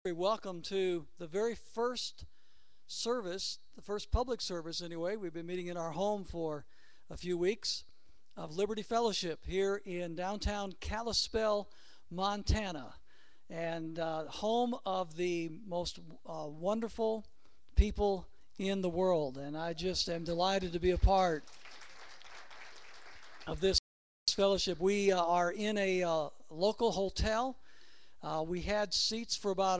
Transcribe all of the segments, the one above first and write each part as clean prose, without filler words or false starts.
Welcome to the very first service, the first public service anyway. We've been meeting in our home for a few weeks of Liberty Fellowship here in downtown Kalispell, Montana, and home of the most wonderful people in the world. And I just am delighted to be a part of this fellowship. We are in a local hotel. We had seats for about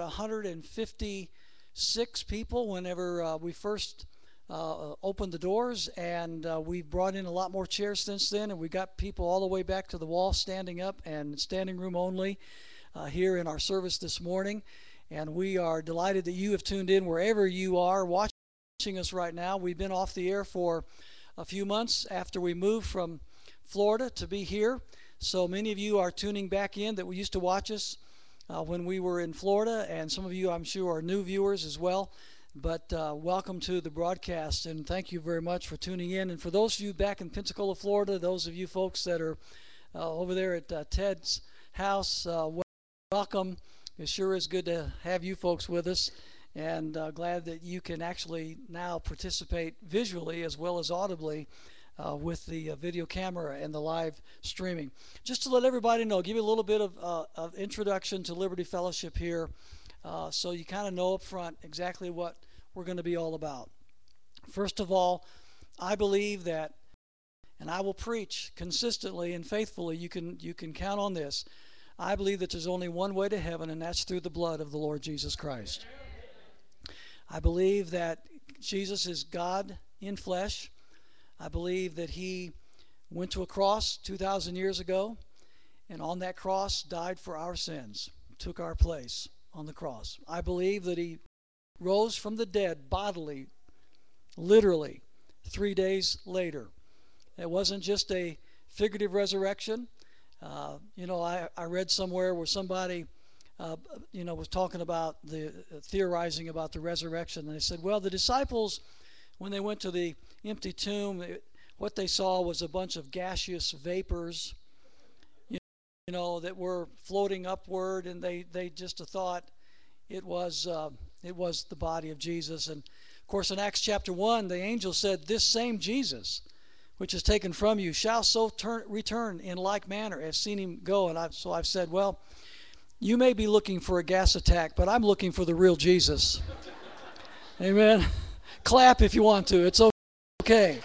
156 people whenever we first opened the doors, and we've brought in a lot more chairs since then, and we got people all the way back to the wall standing up and standing room only here in our service this morning. And we are delighted that you have tuned in wherever you are watching us right now. We've been off the air for a few months after we moved from Florida to be here. So many of you are tuning back in that we used to watch us when we were in Florida, and some of you, I'm sure, are new viewers as well. But welcome to the broadcast, and thank you very much for tuning in. And for those of you back in Pensacola, Florida, those of you folks that are over there at Ted's house, welcome. It sure is good to have you folks with us, and glad that you can actually now participate visually as well as audibly with the video camera and the live streaming. Just to let everybody know, give you a little bit of introduction to Liberty Fellowship here, so you kind of know up front exactly what we're going to be all about. First of all, I believe that, and I will preach consistently and faithfully, you can count on this, I believe that there's only one way to heaven, and that's through the blood of the Lord Jesus Christ. I believe that Jesus is God in flesh. I believe that he went to a cross 2,000 years ago, and on that cross died for our sins, took our place on the cross. I believe that he rose from the dead bodily, literally, 3 days later. It wasn't just a figurative resurrection. I read somewhere where somebody was talking about theorizing about the resurrection, and they said, well, the disciples, when they went to the empty tomb, what they saw was a bunch of gaseous vapors, that were floating upward, and they just thought it was the body of Jesus. And of course, in Acts chapter 1, the angel said, "This same Jesus, which is taken from you, shall so return in like manner as seen him go." And I've said, well, you may be looking for a gas attack, but I'm looking for the real Jesus. Amen. Clap if you want to. It's okay.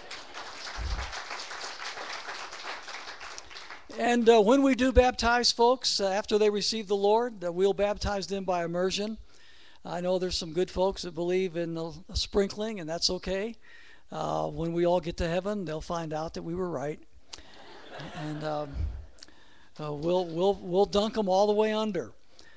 And when we do baptize folks, after they receive the Lord, we'll baptize them by immersion. I know there's some good folks that believe in a sprinkling, and that's okay. When we all get to heaven, they'll find out that we were right. And we'll dunk them all the way under.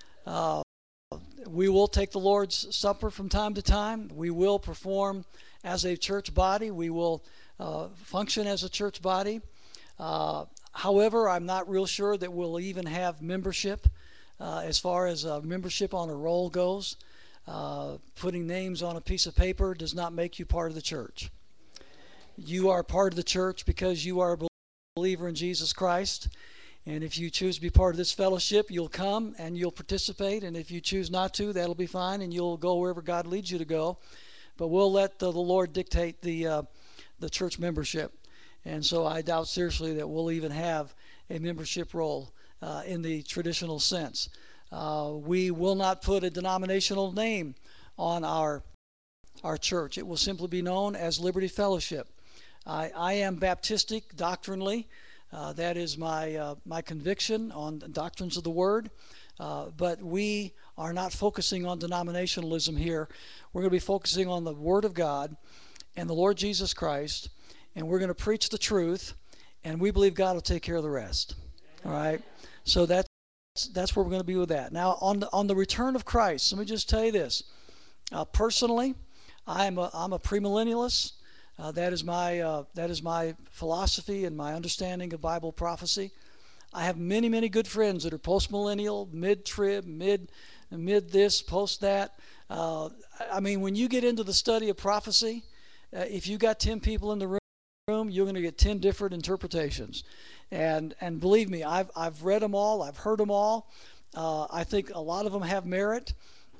We will take the Lord's Supper from time to time. We will perform as a church body. We will function as a church body. However, I'm not real sure that we'll even have membership as far as membership on a roll goes. Putting names on a piece of paper does not make you part of the church. You are part of the church because you are a believer in Jesus Christ. And if you choose to be part of this fellowship, you'll come and you'll participate. And if you choose not to, that'll be fine, and you'll go wherever God leads you to go. But we'll let the Lord dictate the church membership. And so I doubt seriously that we'll even have a membership roll in the traditional sense. We will not put a denominational name on our church. It will simply be known as Liberty Fellowship. I am Baptistic doctrinally. That is my conviction on the doctrines of the Word. But we are not focusing on denominationalism here. We're going to be focusing on the Word of God and the Lord Jesus Christ, and we're going to preach the truth, and we believe God will take care of the rest. All right? So that's where we're going to be with that. Now, on the return of Christ, let me just tell you this. Personally, I'm a premillennialist. That is my philosophy and my understanding of Bible prophecy. I have many, many good friends that are postmillennial, mid-trib, mid this, post that. When you get into the study of prophecy, if you got 10 people in the room, you're going to get 10 different interpretations. And believe me, I've read them all. I've heard them all. I think a lot of them have merit.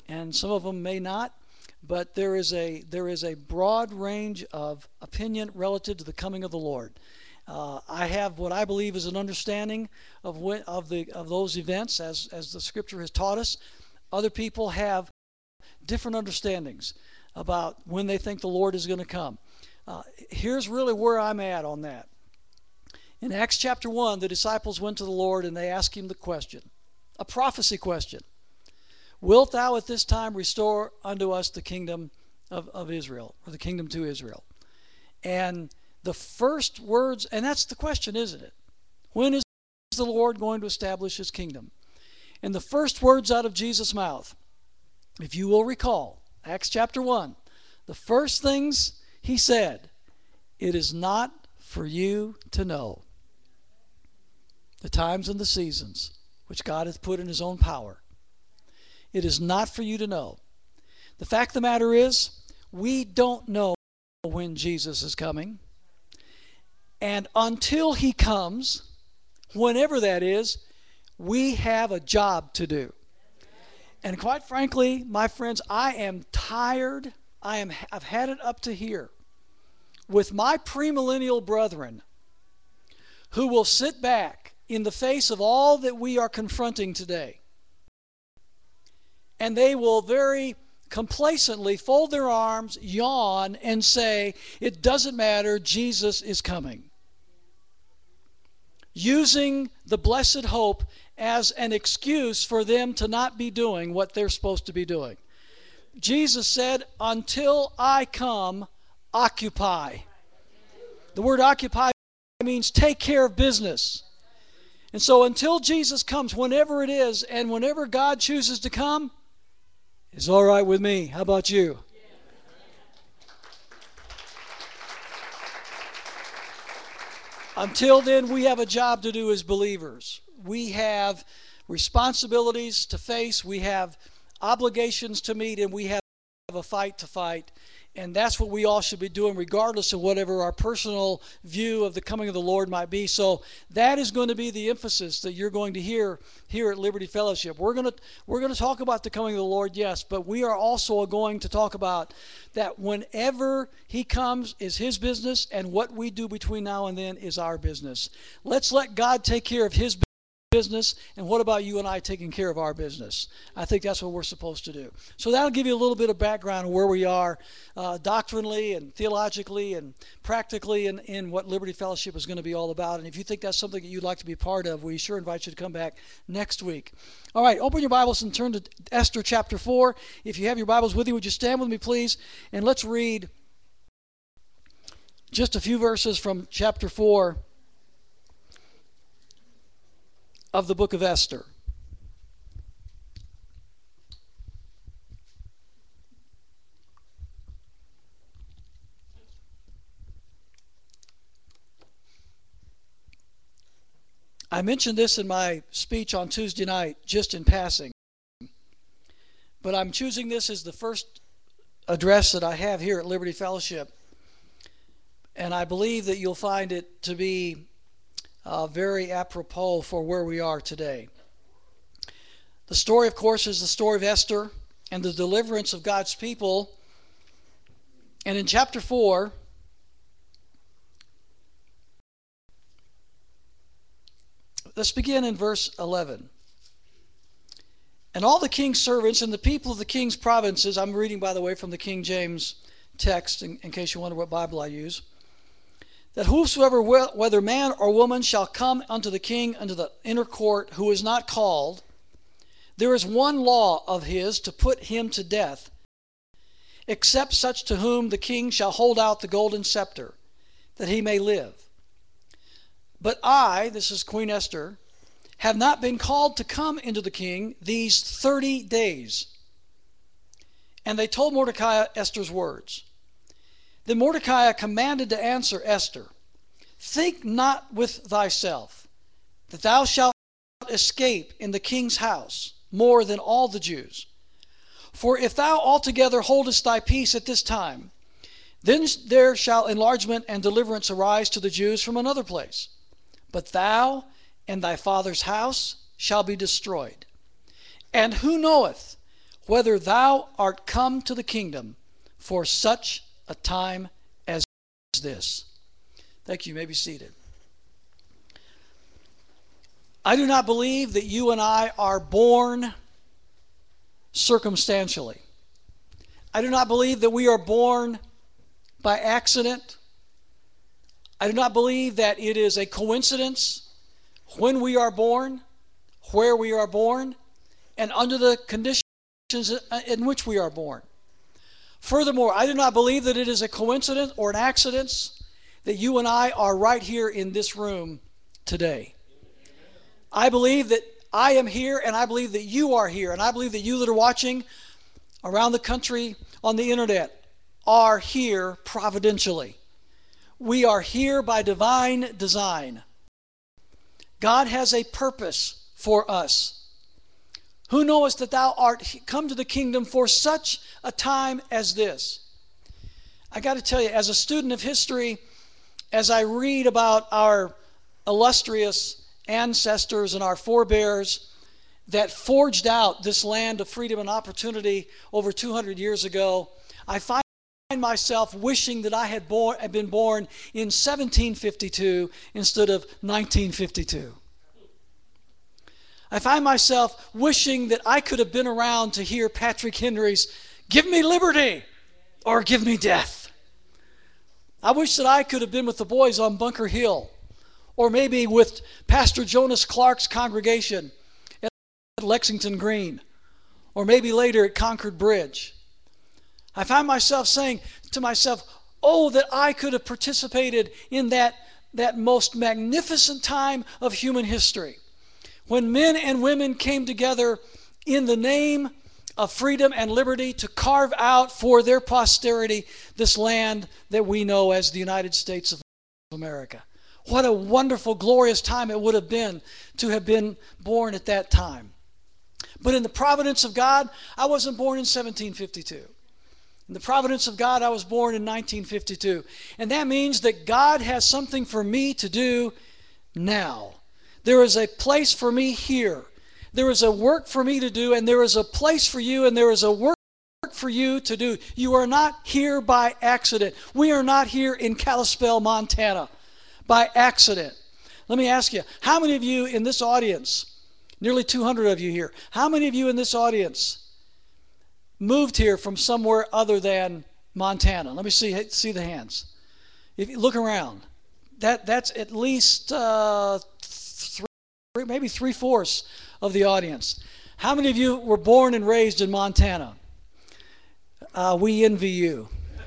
and some of them may not. But there is a broad range of opinion relative to the coming of the Lord. I have what I believe is an understanding of those events as the Scripture has taught us. Other people have different understandings about when they think the Lord is going to come. Here's really where I'm at on that. In Acts chapter 1, the disciples went to the Lord and they asked him the question, a prophecy question. Wilt thou at this time restore unto us the kingdom of Israel, or the kingdom to Israel? And the first words, and that's the question, isn't it? When is the Lord going to establish his kingdom? And the first words out of Jesus' mouth, if you will recall, Acts chapter 1, the first things he said, it is not for you to know the times and the seasons which God hath put in his own power. It is not for you to know. The fact of the matter is, we don't know when Jesus is coming. And until he comes, whenever that is, we have a job to do. And quite frankly, my friends, I am tired. I've had it up to here with my premillennial brethren who will sit back in the face of all that we are confronting today. And they will very complacently fold their arms, yawn, and say, it doesn't matter, Jesus is coming. Using the blessed hope as an excuse for them to not be doing what they're supposed to be doing. Jesus said, until I come, occupy. The word occupy means take care of business. And so until Jesus comes, whenever it is, and whenever God chooses to come, it's all right with me. How about you? Until then, we have a job to do as believers. We have responsibilities to face. We have obligations to meet, and we have a fight to fight. And that's what we all should be doing, regardless of whatever our personal view of the coming of the Lord might be. So that is going to be the emphasis that you're going to hear here at Liberty Fellowship. We're going to talk about the coming of the Lord, yes, but we are also going to talk about that whenever he comes is his business, and what we do between now and then is our business. Let's let God take care of his business, and what about you and I taking care of our business? I think that's what we're supposed to do. So that'll give you a little bit of background on where we are doctrinally and theologically and practically in what Liberty Fellowship is going to be all about. And if you think that's something that you'd like to be part of, we sure invite you to come back next week. All right, open your Bibles and turn to Esther chapter 4. If you have your Bibles with you, would you stand with me, please? And let's read just a few verses from chapter 4 of the book of Esther. I mentioned this in my speech on Tuesday night, just in passing. But I'm choosing this as the first address that I have here at Liberty Fellowship. And I believe that you'll find it to be very apropos for where we are today. The story, of course, is the story of Esther and the deliverance of God's people. And in chapter 4, let's begin in verse 11. And all the king's servants and the people of the king's provinces, I'm reading, by the way, from the King James text, in case you wonder what Bible I use, that whosoever, whether man or woman, shall come unto the king unto the inner court, who is not called, there is one law of his to put him to death, except such to whom the king shall hold out the golden scepter, that he may live. But I, this is Queen Esther, have not been called to come into the king these 30 days. And they told Mordecai Esther's words. Then Mordecai commanded to answer Esther, think not with thyself that thou shalt escape in the king's house more than all the Jews. For if thou altogether holdest thy peace at this time, then there shall enlargement and deliverance arise to the Jews from another place. But thou and thy father's house shall be destroyed. And who knoweth whether thou art come to the kingdom for such a time as this. Thank you. You may be seated. I do not believe that you and I are born circumstantially. I do not believe that we are born by accident. I do not believe that it is a coincidence when we are born, where we are born, and under the conditions in which we are born. Furthermore, I do not believe that it is a coincidence or an accident that you and I are right here in this room today. I believe that I am here, and I believe that you are here, and I believe that you that are watching around the country on the internet are here providentially. We are here by divine design. God has a purpose for us. Who knowest that thou art come to the kingdom for such a time as this? I got to tell you, as a student of history, as I read about our illustrious ancestors and our forebears that forged out this land of freedom and opportunity over 200 years ago, I find myself wishing that I had been born in 1752 instead of 1952. I find myself wishing that I could have been around to hear Patrick Henry's "Give me liberty or give me death." I wish that I could have been with the boys on Bunker Hill, or maybe with Pastor Jonas Clark's congregation at Lexington Green, or maybe later at Concord Bridge. I find myself saying to myself, oh, that I could have participated in that most magnificent time of human history, when men and women came together in the name of freedom and liberty to carve out for their posterity this land that we know as the United States of America. What a wonderful, glorious time it would have been to have been born at that time. But in the providence of God, I wasn't born in 1752. In the providence of God, I was born in 1952. And that means that God has something for me to do now. There is a place for me here. There is a work for me to do, and there is a place for you, and there is a work for you to do. You are not here by accident. We are not here in Kalispell, Montana, by accident. Let me ask you, how many of you in this audience, nearly 200 of you here, how many of you in this audience moved here from somewhere other than Montana? Let me see the hands. If you look around, that's at least maybe 3/4 of the audience. How many of you were born and raised in Montana? We envy you.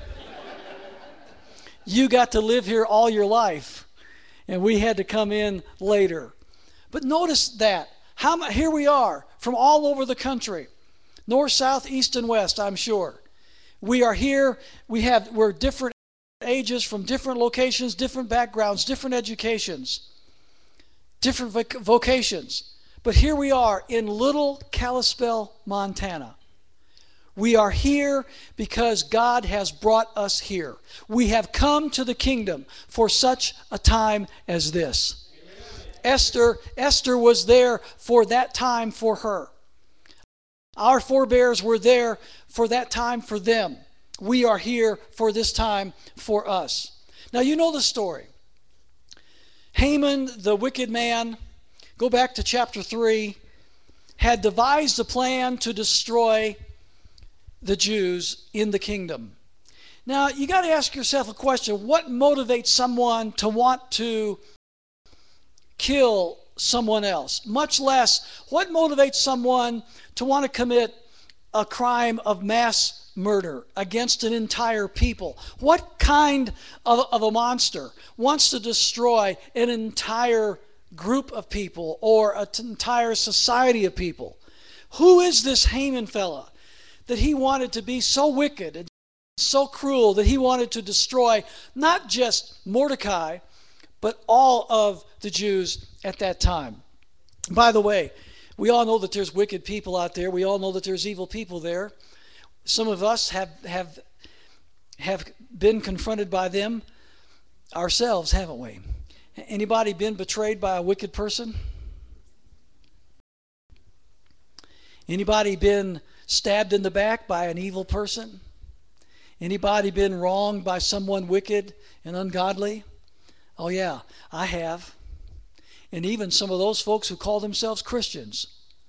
You got to live here all your life, and we had to come in later. But notice that. Here we are from all over the country, north, south, east, and west, I'm sure. We are here. We're different ages, from different locations, different backgrounds, different educations, different vocations. But here we are in little Kalispell, Montana. We are here because God has brought us here. We have come to the kingdom for such a time as this. Esther was there for that time for her. Our forebears were there for that time for them. We are here for this time for us. Now you know the story. Haman, the wicked man, go back to chapter 3, had devised a plan to destroy the Jews in the kingdom. Now you got to ask yourself a question. What motivates someone to want to kill someone else? Much less, what motivates someone to want to commit a crime of mass murder against an entire people? What kind of a monster wants to destroy an entire group of people or an entire society of people? Who is this Haman fella that he wanted to be so wicked and so cruel that he wanted to destroy not just Mordecai, but all of the Jews at that time? By the way, we all know that there's wicked people out there. We all know that there's evil people there. Some of us have been confronted by them ourselves, haven't we? Anybody been betrayed by a wicked person? Anybody been stabbed in the back by an evil person? Anybody been wronged by someone wicked and ungodly? Oh yeah, I have. And even some of those folks who call themselves Christians.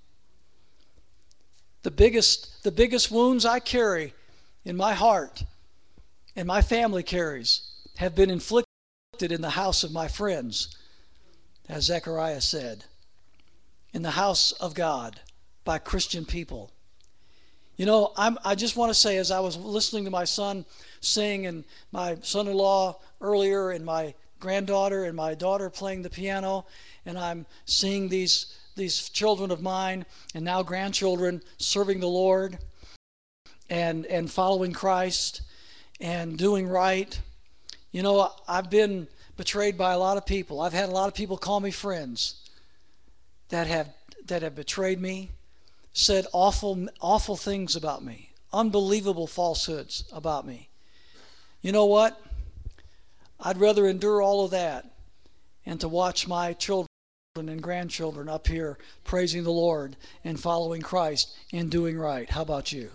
The biggest wounds I carry in my heart and my family carries have been inflicted in the house of my friends, as Zechariah said, in the house of God by Christian people. You know, I just want to say, as I was listening to my son sing, and my son-in-law earlier, and my granddaughter and my daughter playing the piano, and I'm seeing these children of mine and now grandchildren serving the Lord and following Christ and doing right. You know, I've been betrayed by a lot of people. I've had a lot of people call me friends that have betrayed me, said awful things about me, unbelievable falsehoods about me. You know what? I'd rather endure all of that and to watch my children and grandchildren up here praising the Lord and following Christ and doing right. How about you?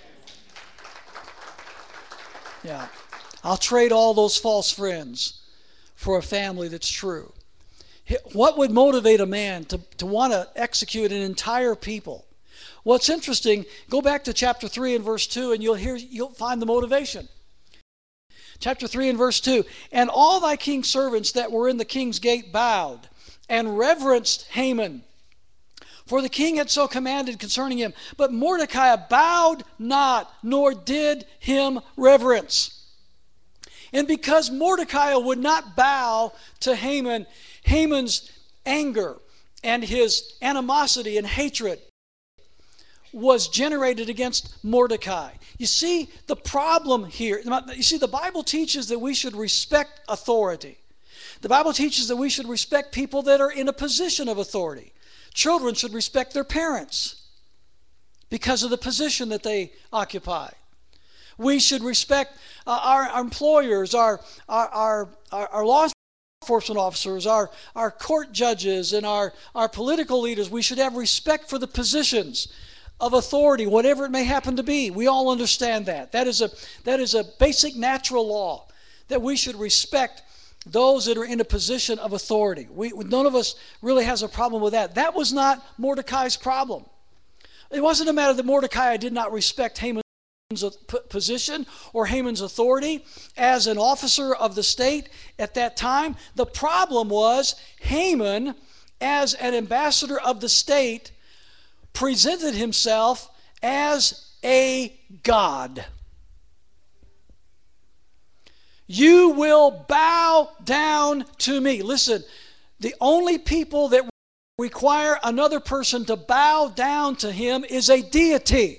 Yeah. I'll trade all those false friends for a family that's true. What would motivate a man to want to execute an entire people? What's interesting, go back to chapter 3 and verse 2 and you'll find the motivation. Chapter 3 and verse 2, and all thy king's servants that were in the king's gate bowed and reverenced Haman, for the king had so commanded concerning him. But Mordecai bowed not, nor did him reverence. And because Mordecai would not bow to Haman, Haman's anger and his animosity and hatred was generated against Mordecai. You see the problem here. You see, the Bible teaches that we should respect authority. The Bible teaches that we should respect people that are in a position of authority. Children should respect their parents because of the position that they occupy. We should respect our employers, our law enforcement officers, our court judges, and our political leaders. We should have respect for the positions of authority, whatever it may happen to be. We all understand that. That is a basic natural law, that we should respect those that are in a position of authority. None of us really has a problem with that. That was not Mordecai's problem. It wasn't a matter that Mordecai did not respect Haman's position or Haman's authority as an officer of the state at that time. The problem was Haman, as an ambassador of the state, presented himself as a god. You will bow down to me. Listen, the only people that require another person to bow down to him is a deity.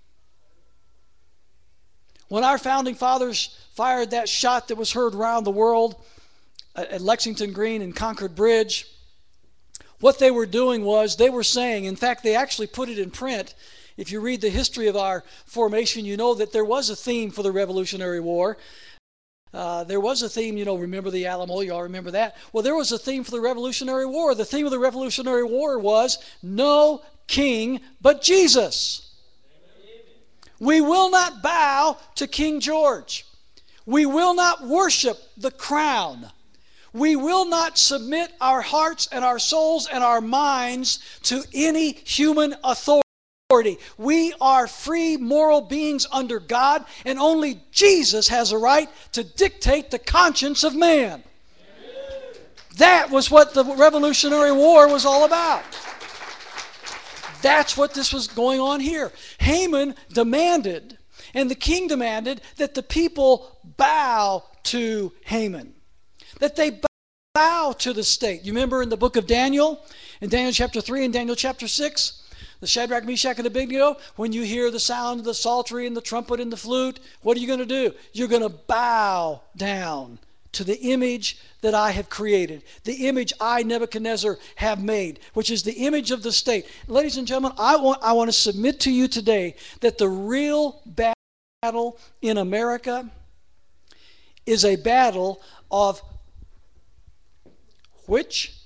When our founding fathers fired that shot that was heard around the world at Lexington Green and Concord Bridge, what they were doing was they were saying, in fact, they actually put it in print. If you read the history of our formation, you know that there was a theme for the Revolutionary War. There was a theme, remember the Alamo, you all remember that? Well, there was a theme for the Revolutionary War. The theme of the Revolutionary War was, no king but Jesus. We will not bow to King George. We will not worship the crown. We will not submit our hearts and our souls and our minds to any human authority. We are free moral beings under God, and only Jesus has a right to dictate the conscience of man. That was what the Revolutionary War was all about. That's what this was going on here. Haman demanded, and the king demanded, that the people bow to Haman, that they bow to the state. You remember in the book of Daniel, in Daniel chapter 3 and Daniel chapter 6, the Shadrach, Meshach, and Abednego, when you hear the sound of the psaltery and the trumpet and the flute, what are you going to do? You're going to bow down to the image that I have created, the image I, Nebuchadnezzar, have made, which is the image of the state. Ladies and gentlemen, I want to submit to you today that the real battle in America is a battle of which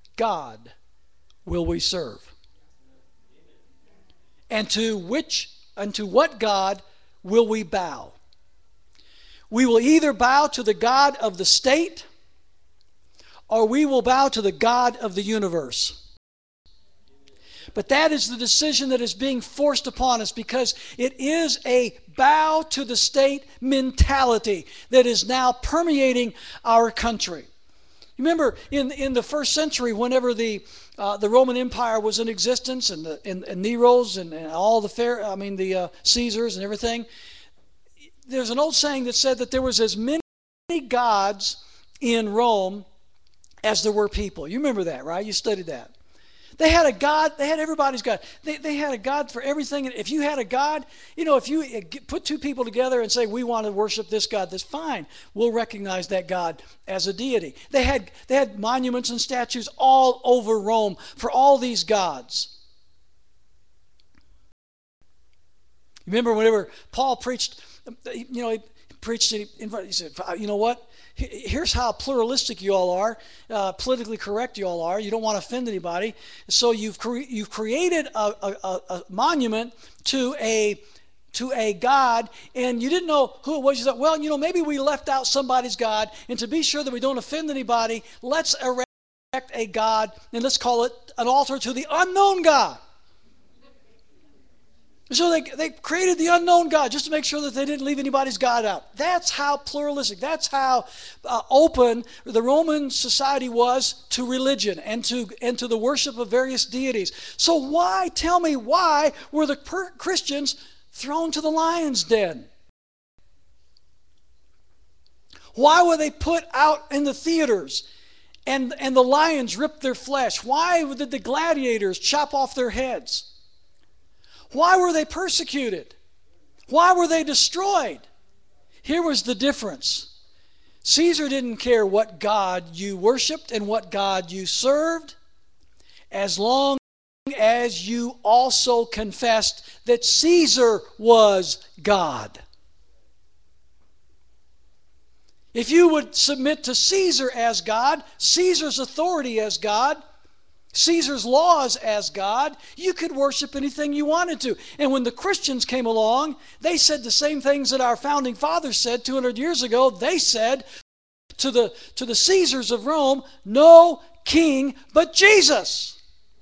God will we serve? And to which unto what God will we bow? We will either bow to the God of the state, or we will bow to the God of the universe. But that is the decision that is being forced upon us, because it is a bow to the state mentality that is now permeating our country. You remember in the first century, whenever the Roman Empire was in existence, and Nero's and all the Caesars and everything, there's an old saying that said that there was as many gods in Rome as there were people. You remember that, right? You studied that. They had a God. They had everybody's God. They had a God for everything. And if you had a God, if you put two people together and say, we want to worship this God, that's fine. We'll recognize that God as a deity. They had monuments and statues all over Rome for all these gods. Remember whenever Paul preached, he said, you know what? Here's how pluralistic you all are, politically correct you all are. You don't want to offend anybody. So you've created a monument to a God, and you didn't know who it was. You thought, well, maybe we left out somebody's God, and to be sure that we don't offend anybody, let's erect a God, and let's call it an altar to the unknown God. So they created the unknown God just to make sure that they didn't leave anybody's God out. That's how pluralistic, that's how open the Roman society was to religion and to the worship of various deities. So why were the Christians thrown to the lion's den? Why were they put out in the theaters and the lions ripped their flesh? Why did the gladiators chop off their heads? Why were they persecuted? Why were they destroyed? Here was the difference. Caesar didn't care what God you worshiped and what God you served, as long as you also confessed that Caesar was God. If you would submit to Caesar as God, Caesar's authority as God, Caesar's laws as God, you could worship anything you wanted to. And when the Christians came along, they said the same things that our founding fathers said 200 years ago. They said to the Caesars of Rome, no king but Jesus.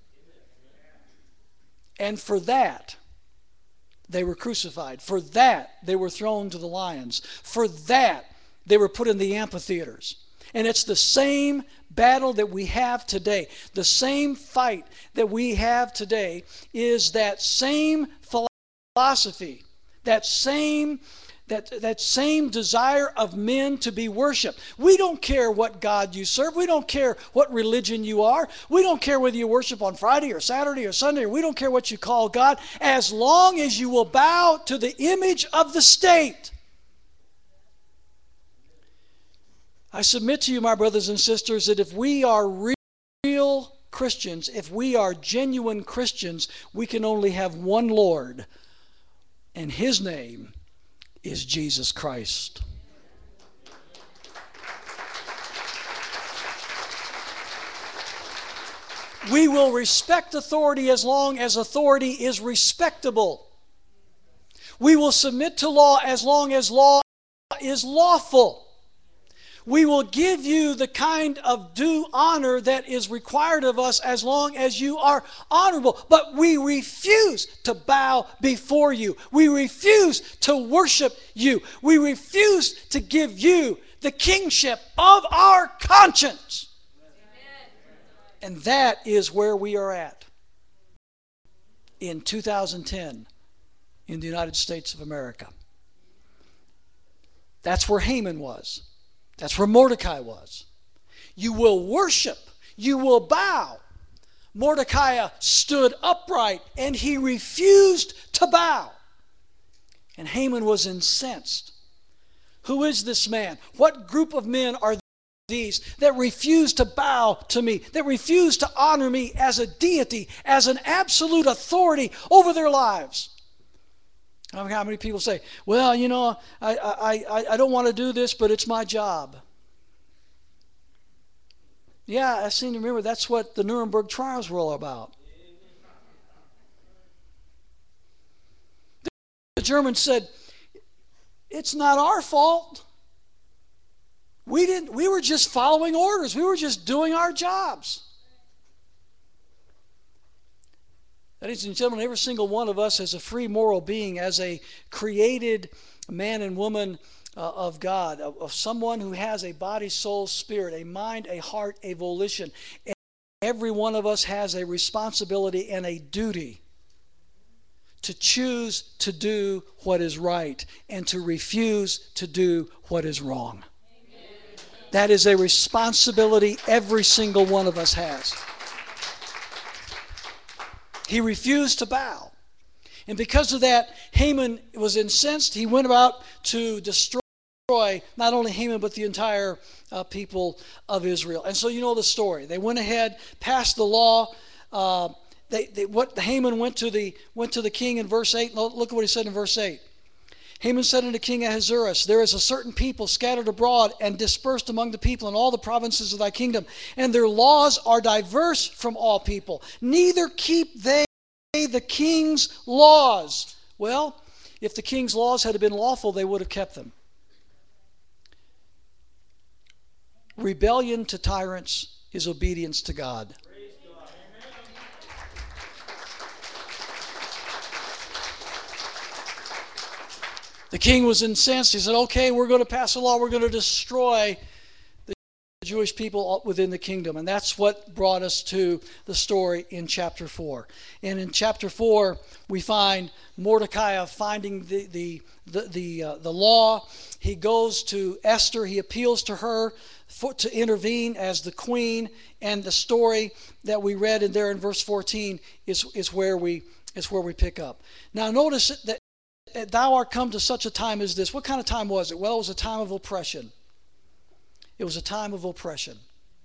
And for that, they were crucified. For that, they were thrown to the lions. For that, they were put in the amphitheaters. And it's the same battle that we have today. The same fight that we have today is that same philosophy, that same desire of men to be worshiped. We don't care what God you serve. We don't care what religion you are. We don't care whether you worship on Friday or Saturday or Sunday, or we don't care what you call God, as long as you will bow to the image of the state. I submit to you, my brothers and sisters, that if we are real Christians, if we are genuine Christians, we can only have one Lord, and His name is Jesus Christ. We will respect authority as long as authority is respectable. We will submit to law as long as law is lawful. We will give you the kind of due honor that is required of us as long as you are honorable. But we refuse to bow before you. We refuse to worship you. We refuse to give you the kingship of our conscience. Amen. And that is where we are at in 2010 in the United States of America. That's where Haman was. That's where Mordecai was. You will worship. You will bow. Mordecai stood upright and he refused to bow. And Haman was incensed. Who is this man? What group of men are these that refuse to bow to me, that refuse to honor me as a deity, as an absolute authority over their lives? How many people say, well, I don't want to do this, but it's my job. Yeah, I seem to remember that's what the Nuremberg trials were all about. The Germans said, it's not our fault. We were just following orders. We were just doing our jobs. Ladies and gentlemen, every single one of us as a free moral being, as a created man and woman of God, of someone who has a body, soul, spirit, a mind, a heart, a volition. Every one of us has a responsibility and a duty to choose to do what is right and to refuse to do what is wrong. That is a responsibility every single one of us has. He refused to bow. And because of that, Haman was incensed. He went about to destroy not only Haman, but the entire people of Israel. And so you know the story. They went ahead, passed the law. Haman went to the king in verse 8. Look at what he said in verse 8. Haman said unto King Ahasuerus, there is a certain people scattered abroad and dispersed among the people in all the provinces of thy kingdom, and their laws are diverse from all people. Neither keep they the king's laws. Well, if the king's laws had been lawful, they would have kept them. Rebellion to tyrants is obedience to God. The king was incensed. He said, okay, we're going to pass a law. We're going to destroy the Jewish people within the kingdom. And that's what brought us to the story in chapter 4. And in chapter 4, we find Mordecai finding the law. He goes to Esther. He appeals to her to intervene as the queen. And the story that we read in there in verse 14 is where we pick up. Now notice that thou art come to such a time as this. What kind of time was it? Well, it was a time of oppression. It was a time of oppression.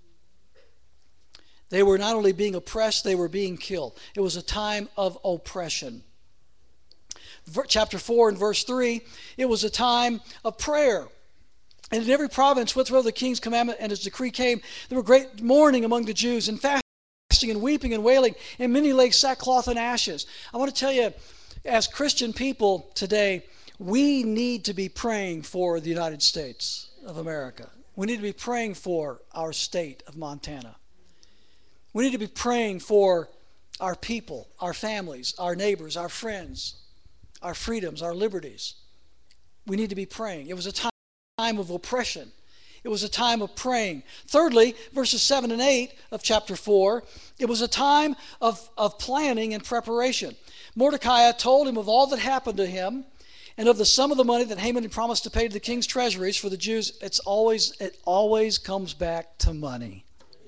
They were not only being oppressed, they were being killed. It was a time of oppression. Chapter 4 and verse 3, it was a time of prayer. And in every province, wherever the king's commandment and his decree came, there were great mourning among the Jews, and fasting and weeping and wailing, and many laid sackcloth and ashes. I want to tell you, as Christian people today, we need to be praying for the United States of America. We need to be praying for our state of Montana. We need to be praying for our people, our families, our neighbors, our friends, our freedoms, our liberties. We need to be praying. It was a time of oppression. It was a time of praying. Thirdly, verses 7 and 8 of chapter 4, it was a time of planning and preparation. Mordecai told him of all that happened to him and of the sum of the money that Haman had promised to pay to the king's treasuries for the Jews. It always comes back to money.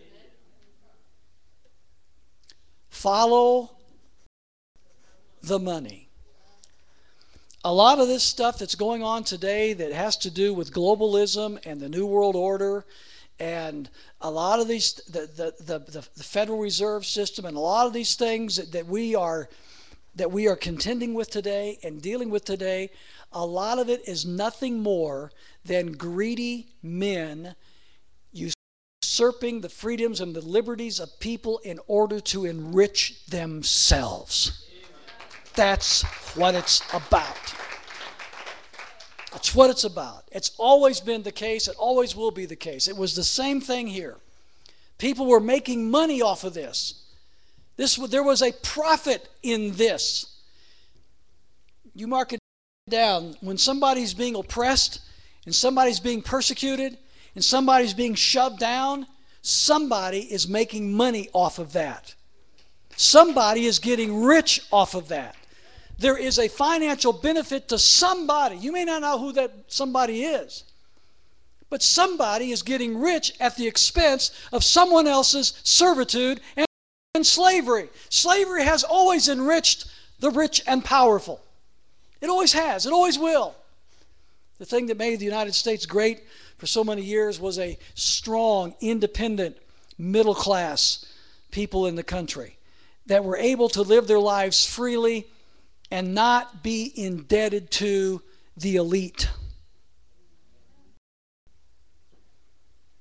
Follow the money. A lot of this stuff that's going on today that has to do with globalism and the New World Order, and a lot of these, the Federal Reserve System, and a lot of these things that we are contending with today and dealing with today, a lot of it is nothing more than greedy men usurping the freedoms and the liberties of people in order to enrich themselves. That's what it's about. That's what it's about. It's always been the case. It always will be the case. It was the same thing here. People were making money off of this. There was a profit in this. You mark it down. When somebody's being oppressed and somebody's being persecuted and somebody's being shoved down, somebody is making money off of that. Somebody is getting rich off of that. There is a financial benefit to somebody. You may not know who that somebody is, but somebody is getting rich at the expense of someone else's servitude and slavery. Slavery has always enriched the rich and powerful. It always has. It always will. The thing that made the United States great for so many years was a strong, independent, middle-class people in the country that were able to live their lives freely and not be indebted to the elite.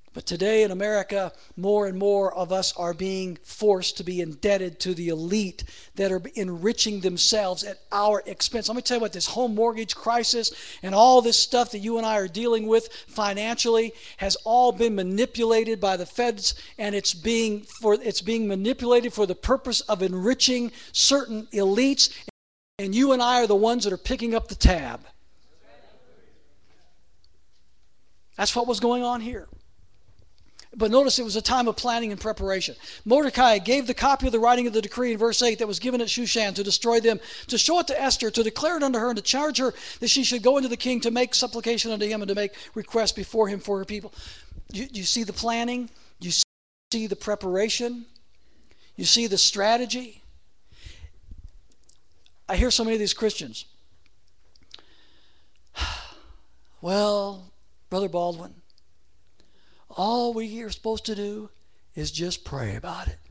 But today in America, more and more of us are being forced to be indebted to the elite that are enriching themselves at our expense. Let me tell you what, this home mortgage crisis and all this stuff that you and I are dealing with financially has all been manipulated by the feds, and it's being manipulated for the purpose of enriching certain elites, and you and I are the ones that are picking up the tab. That's what was going on here. But notice it was a time of planning and preparation. Mordecai gave the copy of the writing of the decree in verse 8 that was given at Shushan to destroy them, to show it to Esther, to declare it unto her, and to charge her that she should go into the king to make supplication unto him and to make request before him for her people. You see the planning? You see the preparation? You see the strategy? I hear so many of these Christians. Well, Brother Baldwin, all we are supposed to do is just pray about it.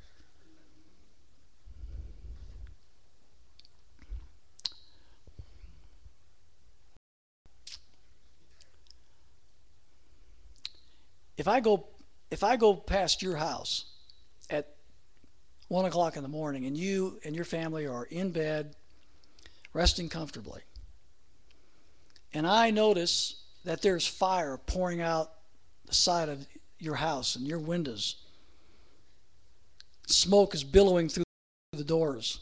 If I go past your house at 1 o'clock in the morning and you and your family are in bed, resting comfortably, and I notice that there's fire pouring out the side of your house and your windows, smoke is billowing through the doors,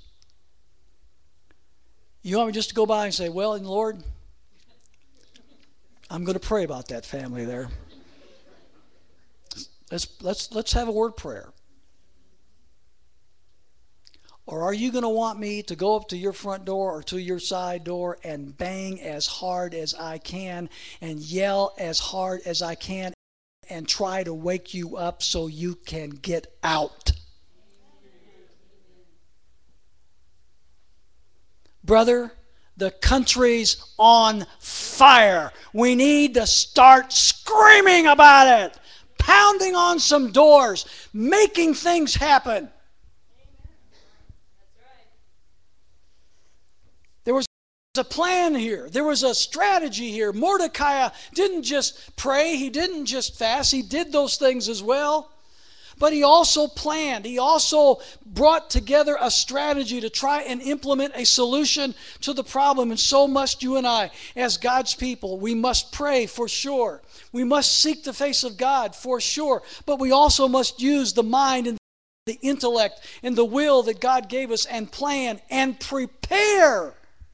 you want me just to go by and say, well, Lord, I'm going to pray about that family there. Let's have a word prayer. Or are you going to want me to go up to your front door or to your side door and bang as hard as I can and yell as hard as I can and try to wake you up so you can get out? Brother, the country's on fire. We need to start screaming about it, pounding on some doors, making things happen. There was a plan here. There was a strategy here. Mordecai didn't just pray. He didn't just fast. He did those things as well. But he also planned. He also brought together a strategy to try and implement a solution to the problem. And so must you and I, as God's people. We must pray for sure. We must seek the face of God for sure. But we also must use the mind and the intellect and the will that God gave us and plan and prepare.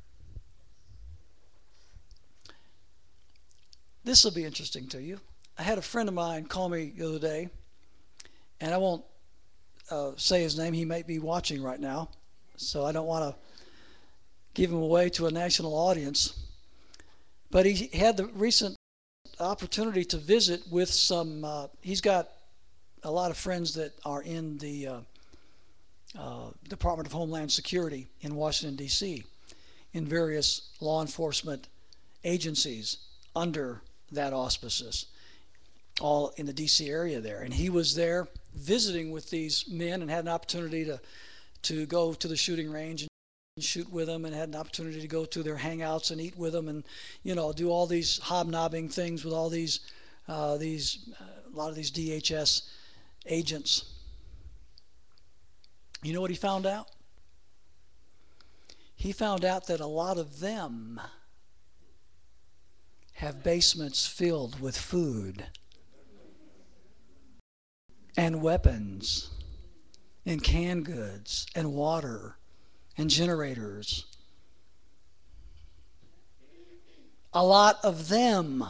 This will be interesting to you. I had a friend of mine call me the other day, and I won't say his name. He might be watching right now, so I don't want to give him away to a national audience. But he had the recent opportunity to visit with some, he's got a lot of friends that are in the Department of Homeland Security in Washington, D.C., in various law enforcement agencies under that auspices, all in the D.C. area there. And he was there visiting with these men and had an opportunity to go to the shooting range and shoot with them, and had an opportunity to go to their hangouts and eat with them, and do all these hobnobbing things with all these a lot of these DHS agents. You know what he found out? He found out that a lot of them have basements filled with food and weapons and canned goods and water and generators. A lot of them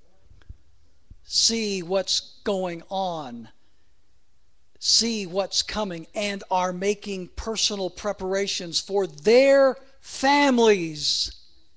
see what's going on, see what's coming, and are making personal preparations for their families.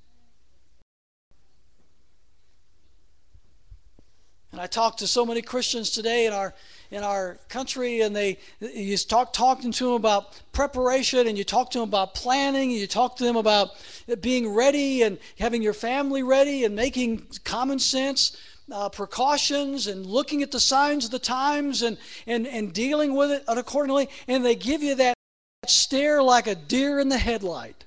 And I talk to so many Christians today in our country, and you talking to them about preparation, and you talk to them about planning, and you talk to them about being ready and having your family ready and making common sense precautions and looking at the signs of the times and dealing with it accordingly, and they give you that stare like a deer in the headlight.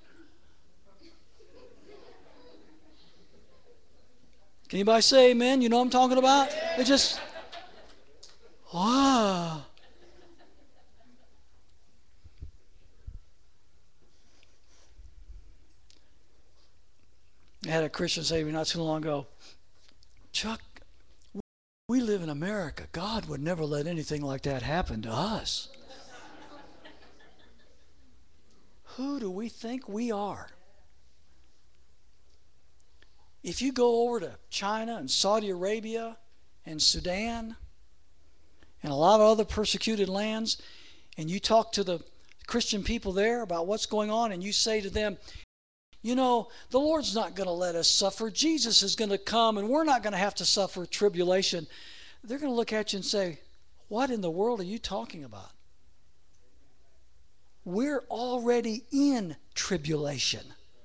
Can anybody say amen? You know what I'm talking about? Ah. I had a Christian say to me not too long ago, Chuck, we live in America. God would never let anything like that happen to us. Who do we think we are? If you go over to China and Saudi Arabia and Sudan and a lot of other persecuted lands, and you talk to the Christian people there about what's going on, and you say to them, you know, the Lord's not going to let us suffer. Jesus is going to come, and we're not going to have to suffer tribulation. They're going to look at you and say, what in the world are you talking about? We're already in tribulation.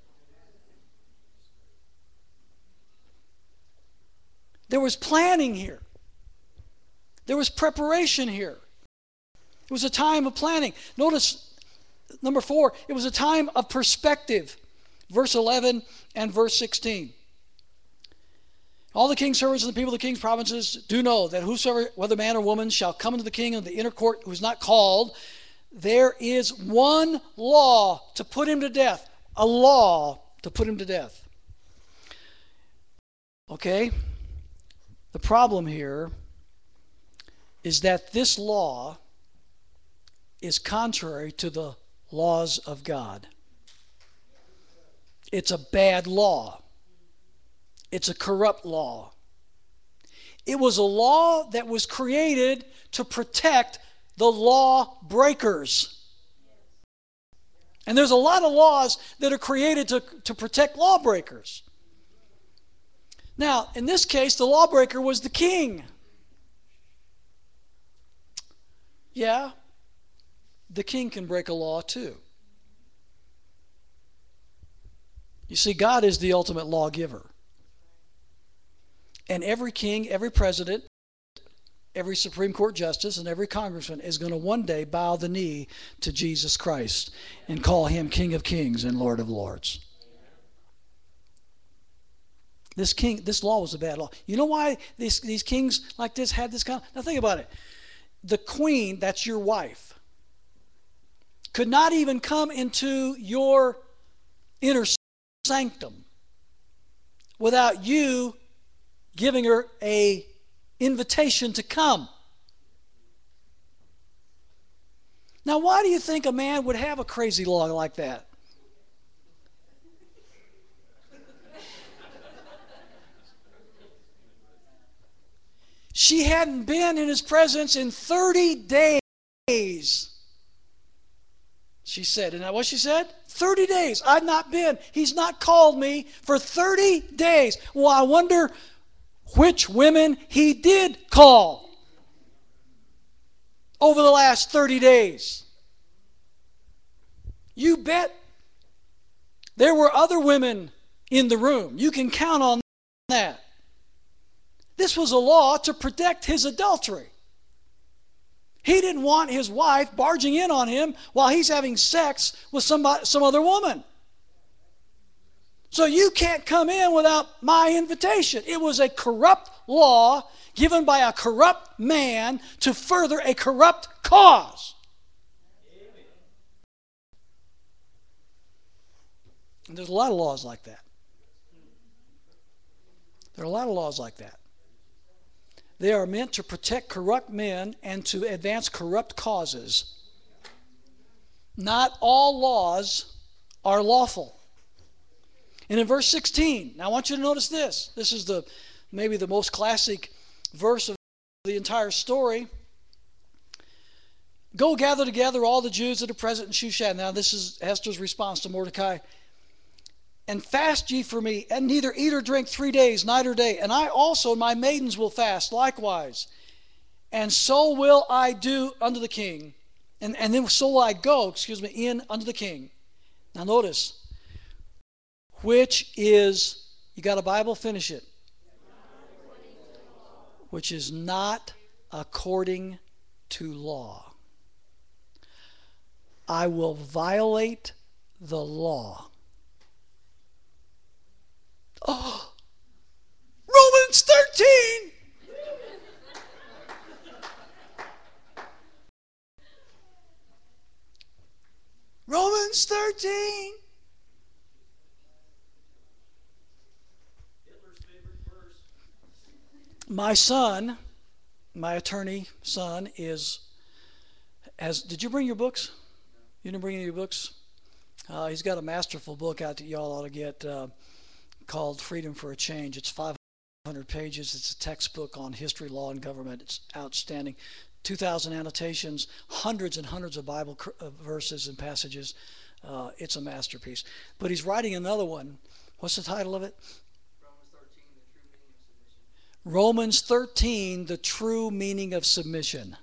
There was planning here. There was preparation here. It was a time of planning. Notice, number 4, it was a time of perspective. Verse 11 and verse 16. All the king's servants and the people of the king's provinces do know that whosoever, whether man or woman, shall come into the king of the inner court who is not called, there is one law to put him to death. A law to put him to death. Okay? The problem here is that this law is contrary to the laws of God. It's a bad law. It's a corrupt law. It was a law that was created to protect the law breakers. And there's a lot of laws that are created to protect lawbreakers. Now, in this case, the lawbreaker was the king. Yeah, the king can break a law too. You see, God is the ultimate lawgiver. And every king, every president, every Supreme Court justice, and every congressman is going to one day bow the knee to Jesus Christ and call him King of Kings and Lord of Lords. This law was a bad law. You know why these kings like this had this kind of... Now think about it. The queen, that's your wife, could not even come into your inner sanctum without you giving her an invitation to come. Now, why do you think a man would have a crazy law like that? She hadn't been in his presence in 30 days. She said, isn't that what she said? 30 days. I've not been. He's not called me for 30 days. Well, I wonder which women he did call over the last 30 days. You bet there were other women in the room. You can count on that. This was a law to protect his adultery. He didn't want his wife barging in on him while he's having sex with some other woman. So you can't come in without my invitation. It was a corrupt law given by a corrupt man to further a corrupt cause. And there's a lot of laws like that. There are a lot of laws like that. They are meant to protect corrupt men and to advance corrupt causes. Not all laws are lawful. And in verse 16, now I want you to notice this. This is maybe the most classic verse of the entire story. Go gather together all the Jews that are present in Shushan. Now this is Esther's response to Mordecai. And fast ye for me, and neither eat or drink 3 days, night or day. And I also, my maidens, will fast likewise. And so will I do unto the king. And then so will I go, in unto the king. Now notice, which is, you got a Bible? Finish it. Which is not according to law. I will violate the law. Oh, Romans 13. 13. My son, my attorney son, did you bring your books? You didn't bring any of your books? He's got a masterful book out that y'all ought to get called Freedom for a Change. It's 500 pages. It's a textbook on history, law, and government. It's outstanding. 2,000 annotations, hundreds and hundreds of Bible verses and passages. It's a masterpiece. But he's writing another one. What's the title of it? Romans 13, the true meaning of submission.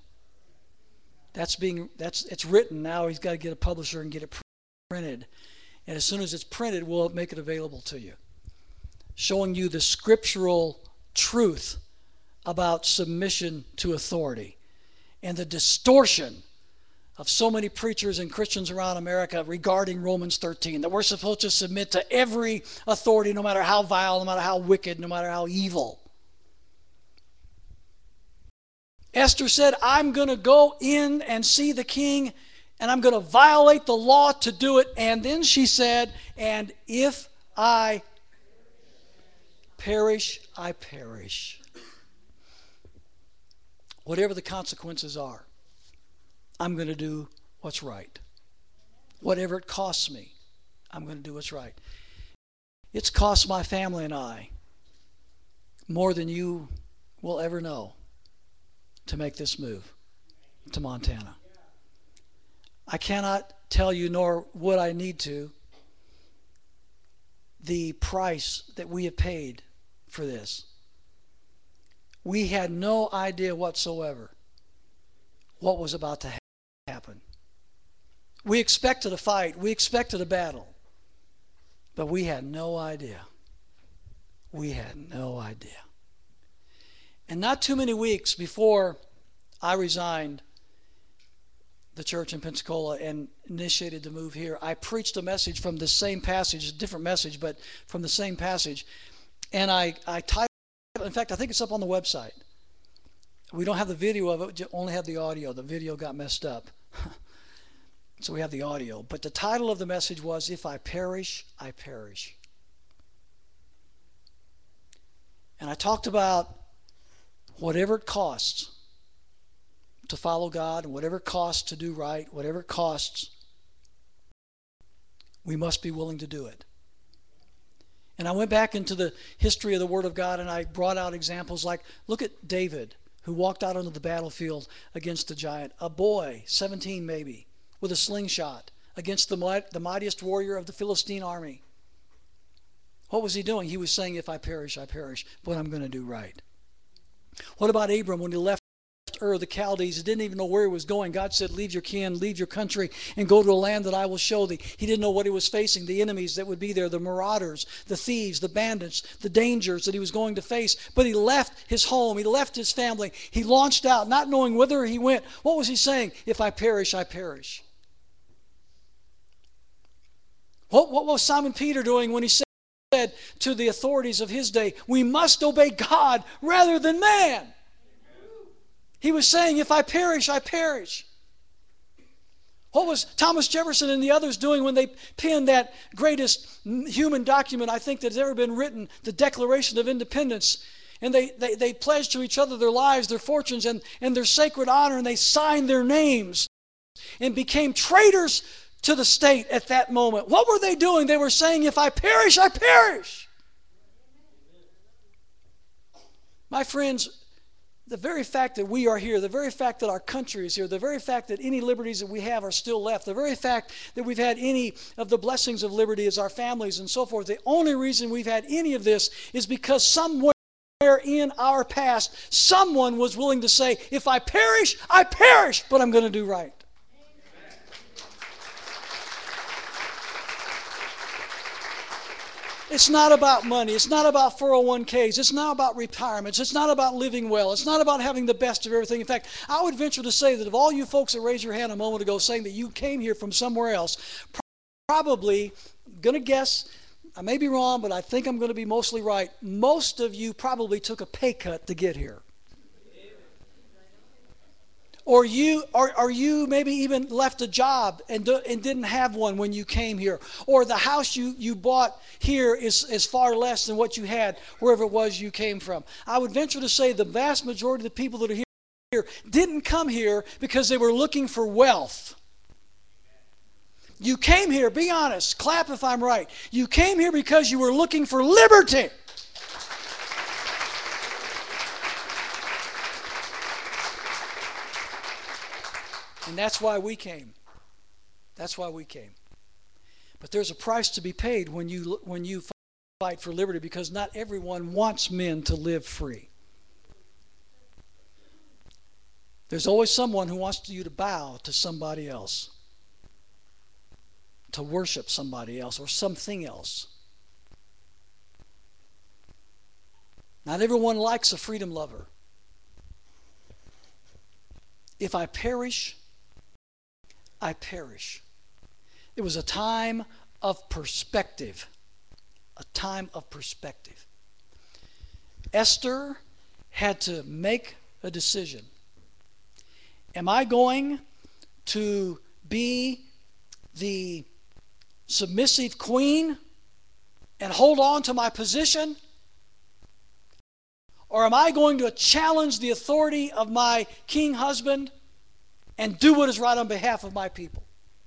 It's written now. He's got to get a publisher and get it printed. And as soon as it's printed, we'll make it available to you, showing you the scriptural truth about submission to authority and the distortion of so many preachers and Christians around America regarding Romans 13, that we're supposed to submit to every authority, no matter how vile, no matter how wicked, no matter how evil. Esther said, I'm going to go in and see the king, and I'm going to violate the law to do it. And then she said, and if I perish, I perish. Whatever the consequences are, I'm going to do what's right. Whatever it costs me, I'm going to do what's right. It's cost my family and I more than you will ever know to make this move to Montana. I cannot tell you, nor would I need to, the price that we have paid for this. We had no idea whatsoever what was about to happen. We expected a fight. We expected a battle. But we had no idea. We had no idea. And not too many weeks before I resigned the church in Pensacola and initiated the move here, I preached a message from the same passage, a different message, but from the same passage. And I titled, in fact, I think it's up on the website. We don't have the video of it, we only have the audio. The video got messed up. So we have the audio. But the title of the message was, If I Perish, I Perish. And I talked about whatever it costs to follow God, and whatever it costs to do right, whatever it costs, we must be willing to do it. And I went back into the history of the Word of God, and I brought out examples like, look at David, who walked out onto the battlefield against the giant, a boy, 17 maybe, with a slingshot, against the mightiest warrior of the Philistine army. What was he doing? He was saying, if I perish, but I'm going to do right. What about Abram when he left Ur the Chaldees? He didn't even know where he was going. God said, leave your kin, leave your country, and go to a land that I will show thee. He didn't know what he was facing, the enemies that would be there, the marauders, the thieves, the bandits, the dangers that he was going to face. But he left his home, he left his family, he launched out, not knowing whither he went. What was he saying? If I perish, I perish. What was Simon Peter doing when he said to the authorities of his day, we must obey God rather than man? He was saying, if I perish, I perish. What was Thomas Jefferson and the others doing when they penned that greatest human document I think that's ever been written, the Declaration of Independence? And they pledged to each other their lives, their fortunes, and their sacred honor, and they signed their names and became traitors to the state at that moment. What were they doing? They were saying, if I perish, I perish. My friends, the very fact that we are here, the very fact that our country is here, the very fact that any liberties that we have are still left, the very fact that we've had any of the blessings of liberty as our families and so forth, the only reason we've had any of this is because somewhere in our past, someone was willing to say, if I perish, but I'm going to do right. It's not about money. It's not about 401ks. It's not about retirements. It's not about living well. It's not about having the best of everything. In fact, I would venture to say that of all you folks that raised your hand a moment ago saying that you came here from somewhere else, probably, I'm going to guess, I may be wrong, but I think I'm going to be mostly right, most of you probably took a pay cut to get here. Or you maybe even left a job and didn't have one when you came here. Or the house you bought here is far less than what you had wherever it was you came from. I would venture to say the vast majority of the people that are here didn't come here because they were looking for wealth. You came here, be honest, clap if I'm right. You came here because you were looking for liberty. And that's why we came. That's why we came. But there's a price to be paid when you fight for liberty, because not everyone wants men to live free. There's always someone who wants you to bow to somebody else, to worship somebody else or something else. Not everyone likes a freedom lover. If I perish, I perish. It was a time of perspective. A time of perspective. Esther had to make a decision. Am I going to be the submissive queen and hold on to my position? Or am I going to challenge the authority of my king husband and do what is right on behalf of my people?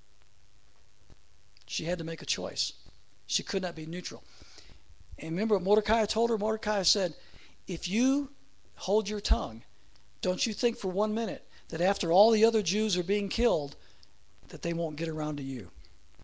She had to make a choice. She could not be neutral. And remember what Mordecai told her? Mordecai said, if you hold your tongue, don't you think for 1 minute that after all the other Jews are being killed, that they won't get around to you.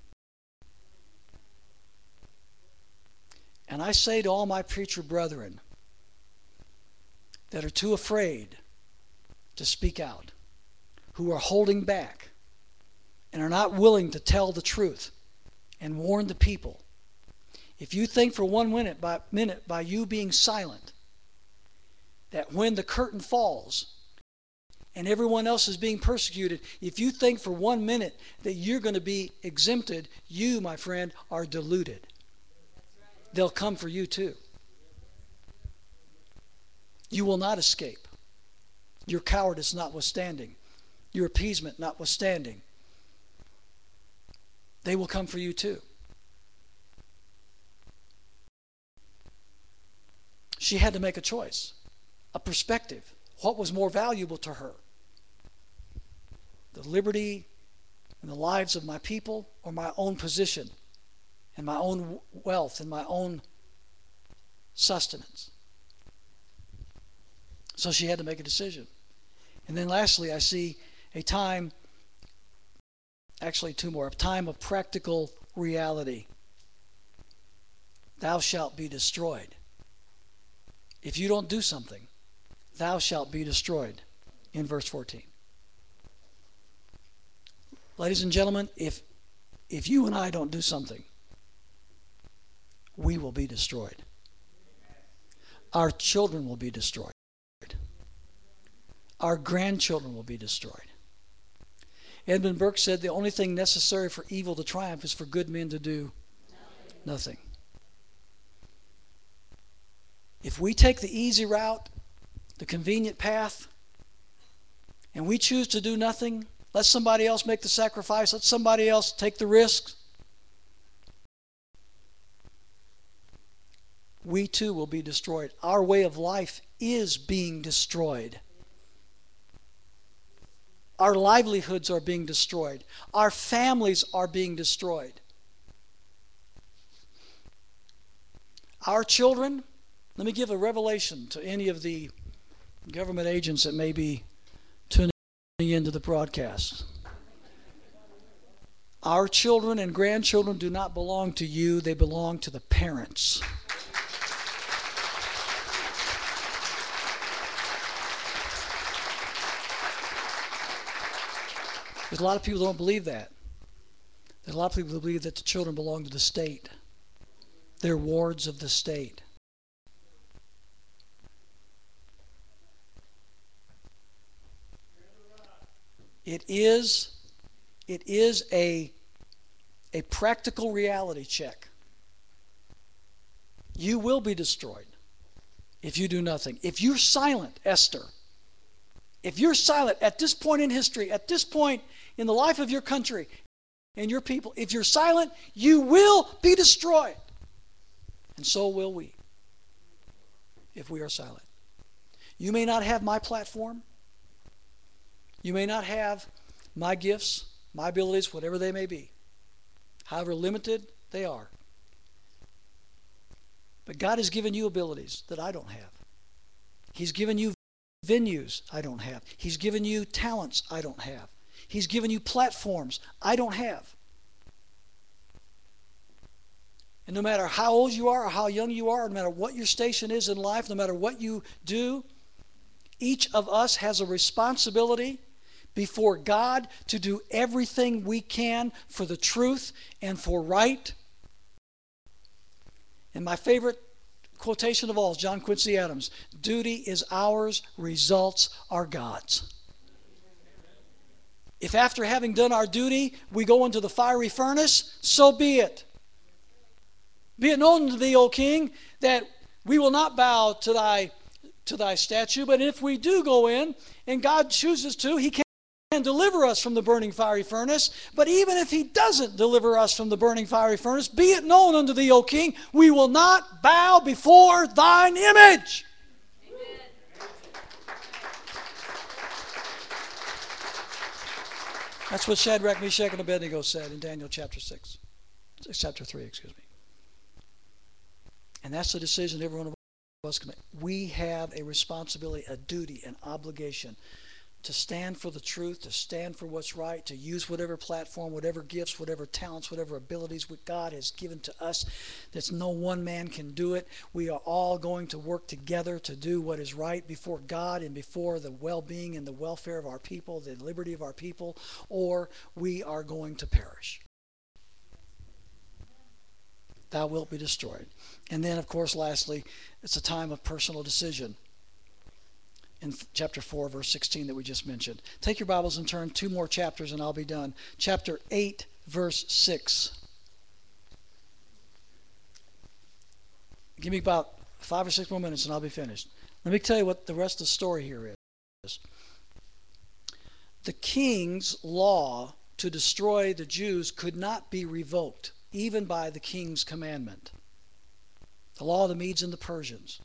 And I say to all my preacher brethren that are too afraid to speak out, who are holding back and are not willing to tell the truth and warn the people, if you think for 1 minute by you being silent, that when the curtain falls and everyone else is being persecuted, if you think for 1 minute that you're going to be exempted, you, my friend, are deluded. They'll come for you too. You will not escape. Your cowardice notwithstanding, your appeasement notwithstanding, they will come for you too. She had to make a choice, a perspective. What was more valuable to her? The liberty and the lives of my people, or my own position and my own wealth and my own sustenance? So she had to make a decision. And then lastly, I see a time, actually two more, a time of practical reality. Thou shalt be destroyed. If you don't do something, thou shalt be destroyed, in verse 14. Ladies and gentlemen, if you and I don't do something, we will be destroyed. Our children will be destroyed. Our grandchildren will be destroyed. Edmund Burke said the only thing necessary for evil to triumph is for good men to do nothing. If we take the easy route, the convenient path, and we choose to do nothing, let somebody else make the sacrifice, let somebody else take the risks, we too will be destroyed. Our way of life is being destroyed. Our livelihoods are being destroyed. Our families are being destroyed. Our children, let me give a revelation to any of the government agents that may be tuning into the broadcast. Our children and grandchildren do not belong to you, they belong to the parents. There's a lot of people who don't believe that. There's a lot of people who believe that the children belong to the state. They're wards of the state. It is a practical reality check. You will be destroyed if you do nothing. If you're silent, Esther, If you're silent at this point in history, at this point in the life of your country and your people, if you're silent, you will be destroyed. And so will we, if we are silent. You may not have my platform. You may not have my gifts, my abilities, whatever they may be, however limited they are. But God has given you abilities that I don't have. He's given you venues I don't have. He's given you talents I don't have. He's given you platforms I don't have. And no matter how old you are or how young you are, no matter what your station is in life, no matter what you do, each of us has a responsibility before God to do everything we can for the truth and for right. And my favorite quotation of all is John Quincy Adams. Duty is ours, results are God's. If after having done our duty, we go into the fiery furnace, so be it. Be it known to thee, O King, that we will not bow to thy statue, but if we do go in, and God chooses to, He can deliver us from the burning fiery furnace. But even if He doesn't deliver us from the burning fiery furnace, be it known unto thee, O King, we will not bow before thine image. Amen. That's what Shadrach, Meshach, and Abednego said in Daniel chapter 3, excuse me. And that's the decision every one of us can make. We have a responsibility, a duty, an obligation to stand for the truth, to stand for what's right, to use whatever platform, whatever gifts, whatever talents, whatever abilities what God has given to us. That's no one man can do it. We are all going to work together to do what is right before God and before the well-being and the welfare of our people, the liberty of our people, or we are going to perish. Thou wilt be destroyed. And then, of course, lastly, it's a time of personal decision. In chapter 4, verse 16 that we just mentioned. Take your Bibles and turn 2 more chapters and I'll be done. Chapter 8, verse 6. Give me about 5 or 6 more minutes and I'll be finished. Let me tell you what the rest of the story here is. The king's law to destroy the Jews could not be revoked, even by the king's commandment. The law of the Medes and the Persians.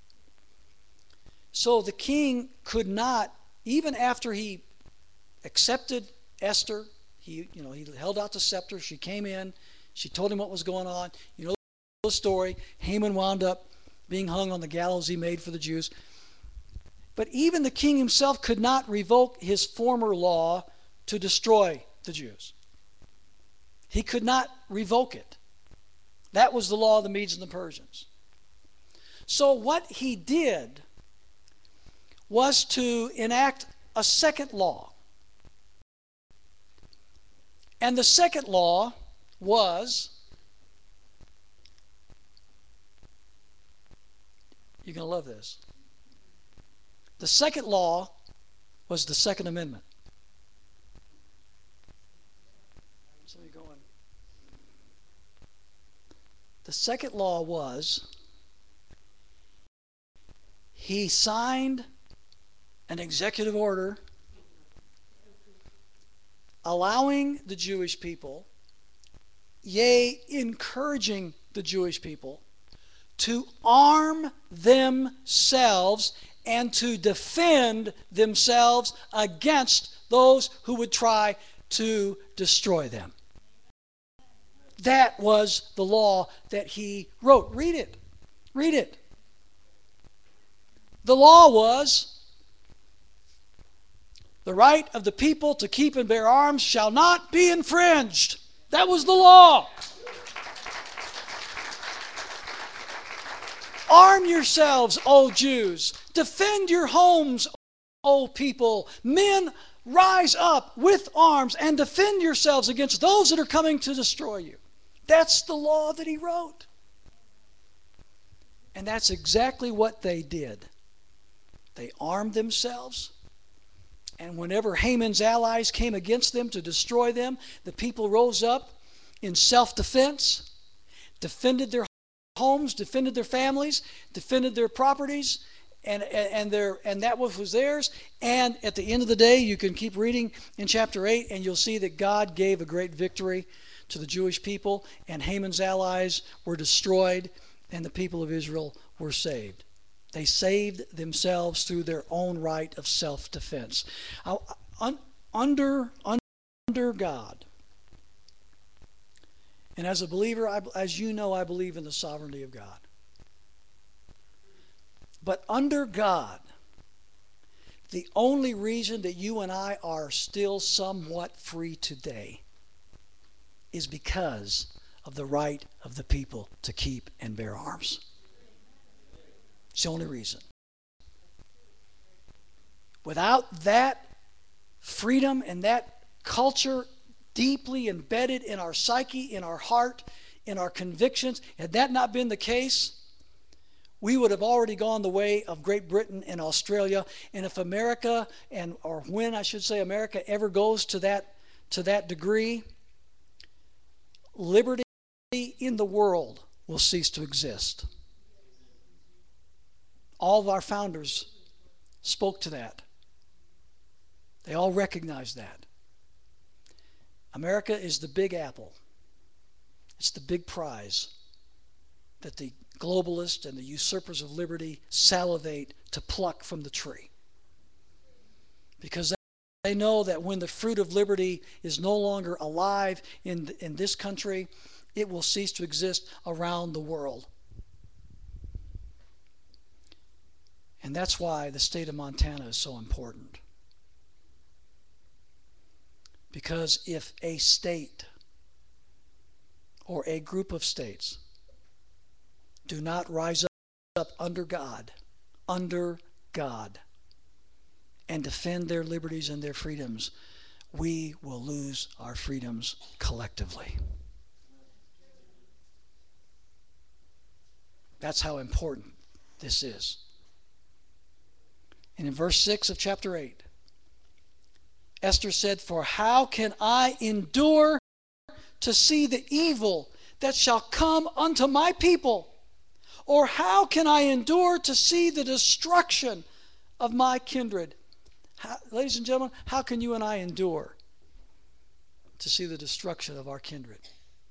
So the king could not, even after he accepted Esther, he held out the scepter, she came in, she told him what was going on. You know the story. Haman wound up being hung on the gallows he made for the Jews. But even the king himself could not revoke his former law to destroy the Jews. He could not revoke it. That was the law of the Medes and the Persians. So what he did was to enact a second law. And the second law was, you're going to love this. The second law was the Second Amendment. The second law was, he signed an executive order allowing the Jewish people, yea, encouraging the Jewish people to arm themselves and to defend themselves against those who would try to destroy them. That was the law that he wrote. Read it. Read it. The law was, the right of the people to keep and bear arms shall not be infringed. That was the law. Arm yourselves, O Jews. Defend your homes, O people. Men, rise up with arms and defend yourselves against those that are coming to destroy you. That's the law that he wrote. And that's exactly what they did. They armed themselves. And whenever Haman's allies came against them to destroy them, the people rose up in self-defense, defended their homes, defended their families, defended their properties, and that was theirs. And at the end of the day, you can keep reading in chapter 8, and you'll see that God gave a great victory to the Jewish people, and Haman's allies were destroyed, and the people of Israel were saved. They saved themselves through their own right of self-defense. Under God, and as a believer, as you know, I believe in the sovereignty of God. But under God, the only reason that you and I are still somewhat free today is because of the right of the people to keep and bear arms. It's the only reason. Without that freedom and that culture deeply embedded in our psyche, in our heart, in our convictions, had that not been the case, we would have already gone the way of Great Britain and Australia. And if America, or when I should say America, ever goes to that degree, liberty in the world will cease to exist. All of our founders spoke to that. They all recognized that. America is the big apple. It's the big prize that the globalists and the usurpers of liberty salivate to pluck from the tree. Because they know that when the fruit of liberty is no longer alive in this country, it will cease to exist around the world. And that's why the state of Montana is so important. Because if a state or a group of states do not rise up under God, and defend their liberties and their freedoms, we will lose our freedoms collectively. That's how important this is. And in verse 6 of chapter 8, Esther said, "For how can I endure to see the evil that shall come unto my people? Or how can I endure to see the destruction of my kindred?" Ladies and gentlemen, how can you and I endure to see the destruction of our kindred?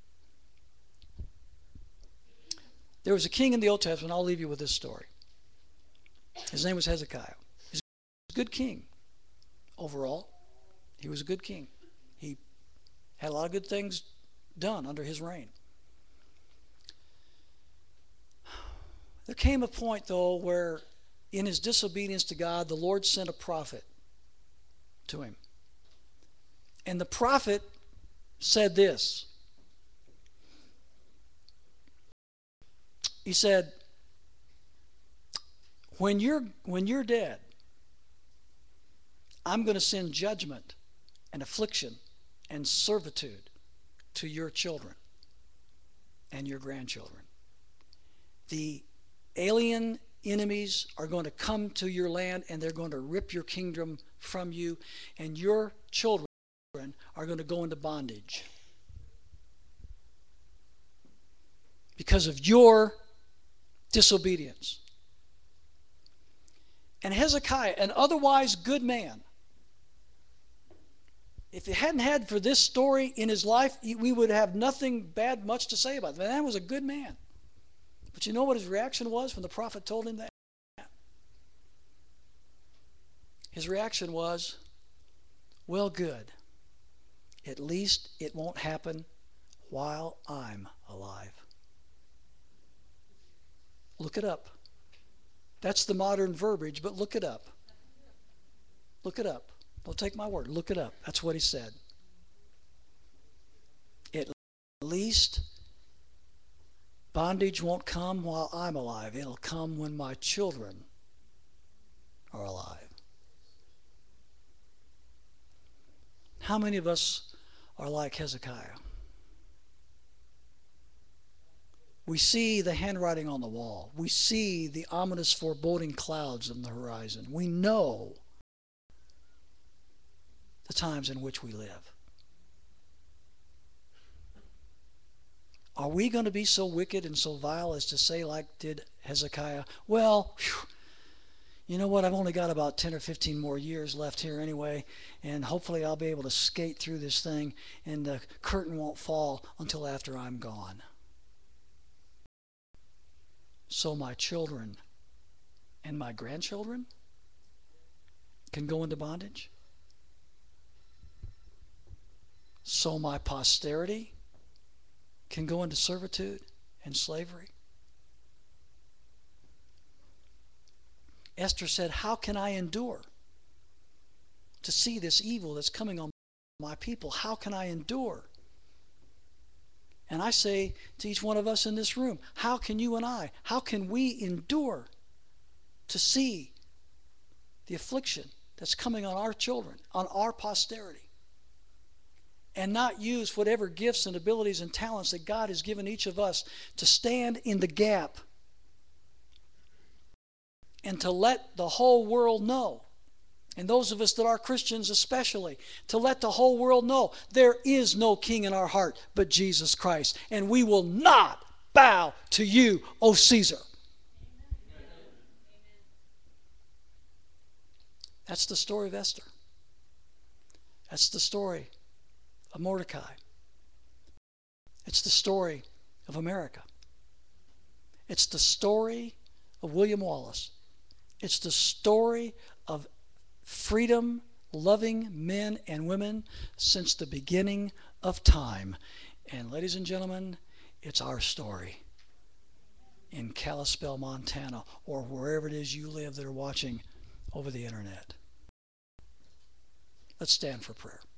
There was a king in the Old Testament. I'll leave you with this story. His name was Hezekiah. He was a good king overall. He was a good king. He had a lot of good things done under his reign. There came a point, though, where in his disobedience to God, the Lord sent a prophet to him. And the prophet said this. He said, when you're dead, I'm going to send judgment and affliction and servitude to your children and your grandchildren. The alien enemies are going to come to your land, and they're going to rip your kingdom from you, and your children are going to go into bondage because of your disobedience. And Hezekiah, an otherwise good man, if it hadn't had for this story in his life, we would have nothing bad much to say about it. The man was a good man. But you know what his reaction was when the prophet told him that? His reaction was, well, good. At least it won't happen while I'm alive. Look it up. That's the modern verbiage, but look it up. Look it up. Don't take my word. Look it up. That's what he said. At least bondage won't come while I'm alive. It'll come when my children are alive. How many of us are like Hezekiah? We see the handwriting on the wall. We see the ominous foreboding clouds on the horizon. We know the times in which we live. Are we going to be so wicked and so vile as to say, like did Hezekiah, well, you know what, I've only got about 10 or 15 more years left here anyway, and hopefully I'll be able to skate through this thing, and the curtain won't fall until after I'm gone. So my children and my grandchildren can go into bondage? So my posterity can go into servitude and slavery? Esther said, how can I endure to see this evil that's coming on my people? How can I endure? And I say to each one of us in this room, how can you and I, how can we endure to see the affliction that's coming on our children, on our posterity, and not use whatever gifts and abilities and talents that God has given each of us to stand in the gap and to let the whole world know, and those of us that are Christians especially, to let the whole world know there is no king in our heart but Jesus Christ, and we will not bow to you, O Caesar. That's the story of Esther. That's the story of Mordecai. It's the story of America. It's the story of William Wallace. It's the story of freedom-loving men and women since the beginning of time. And ladies and gentlemen, it's our story in Kalispell, Montana, or wherever it is you live that are watching over the internet. Let's stand for prayer.